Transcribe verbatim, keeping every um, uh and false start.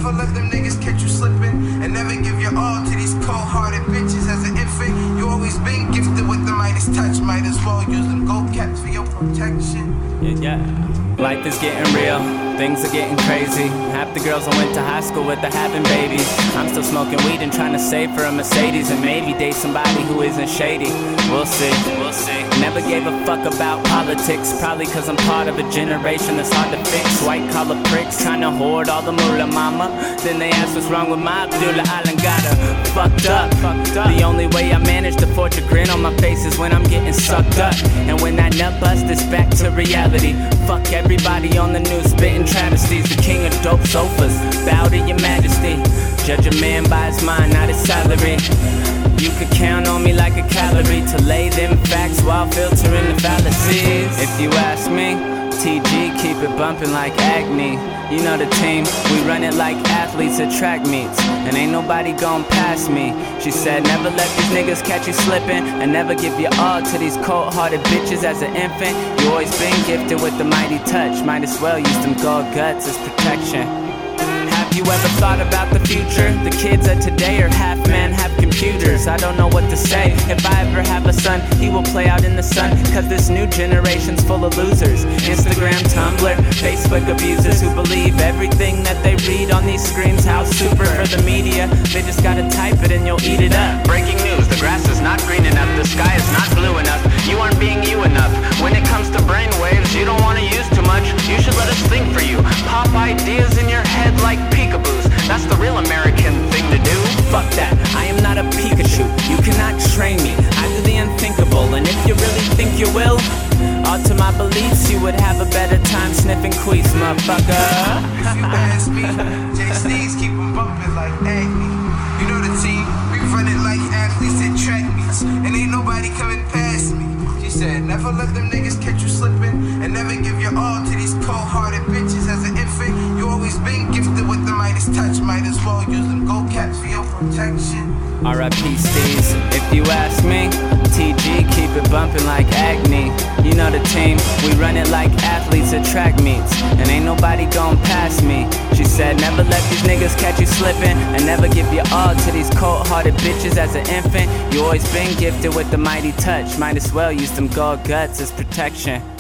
never let them niggas catch you slipping, and never give your all to these cold-hearted bitches. As an infant, you always been gifted with the Midas touch. Might as well use them gold caps for your protection. Yeah, yeah. Life is getting real, things are getting crazy. Half the girls I went to high school with are having babies. I'm still smoking weed and trying to save for a Mercedes, and maybe date somebody who isn't shady. We'll see, we'll see. Never gave a fuck about politics, probably cause I'm part of a generation that's hard to fix. White collar pricks trying to hoard all the moolah mama. Then they ask what's wrong with my Abdullah Island. Got her fucked up. The only way I manage to forge a grin on my face is when I'm getting sucked up. And when that nut bust, it's back to reality. Fuck everybody on the news spitting travesties. The king of dope sofas, bow to your majesty. Judge a man by his mind, not his salary. You could count on me like a calorie to lay them facts while filtering the fallacies. If you ask me, T G keep it bumping like acne. You know the team, we run it like athletes at track meets, and ain't nobody gon' pass me. She said never let these niggas catch you slipping, and never give your all to these cold-hearted bitches. As an infant, you always been gifted with the mighty touch. Might as well use them gold guts as protection. Have you ever thought about the future? The kids of today are half man, half computers. I don't know what to say. If I ever have a son, he will play out in the sun, cause this new generation's full of losers. Instagram, Tumblr, Facebook abusers who believe everything that they read on these screens. How super for the media, they just gotta type it and you'll eat it up. Breaking news, the grass is not green enough, the sky is not blue enough, you aren't being you enough. When it comes to brain waves, you don't wanna use too much, you should let us think for you. Pop ideas in your head like peekaboos, that's the real American thing to do. Fuck that, I am not a Pikachu, you cannot train me, I do the unthinkable. And if you really think you will alter my beliefs, you would have a better time sniffing queefs, motherfucker. If you ask me, J C's keep them bumping like acne. You know the team, we run it like athletes at track meets, and ain't nobody coming past me. She said never let them niggas catch you slipping, and never give your all to these cold-hearted bitches. As an infant, you always been gifted with the Midas touch. Might as well use them gold caps for your protection. R I P Steez, if you ask me, T G keep it bumping like acne. You know the team, we run it like athletes at track meets, and ain't nobody gon' pass me. She said never let these niggas catch you slipping, and never give your all to these cold-hearted bitches. As an infant, you always been gifted with the mighty touch. Might as well use them gold guts as protection.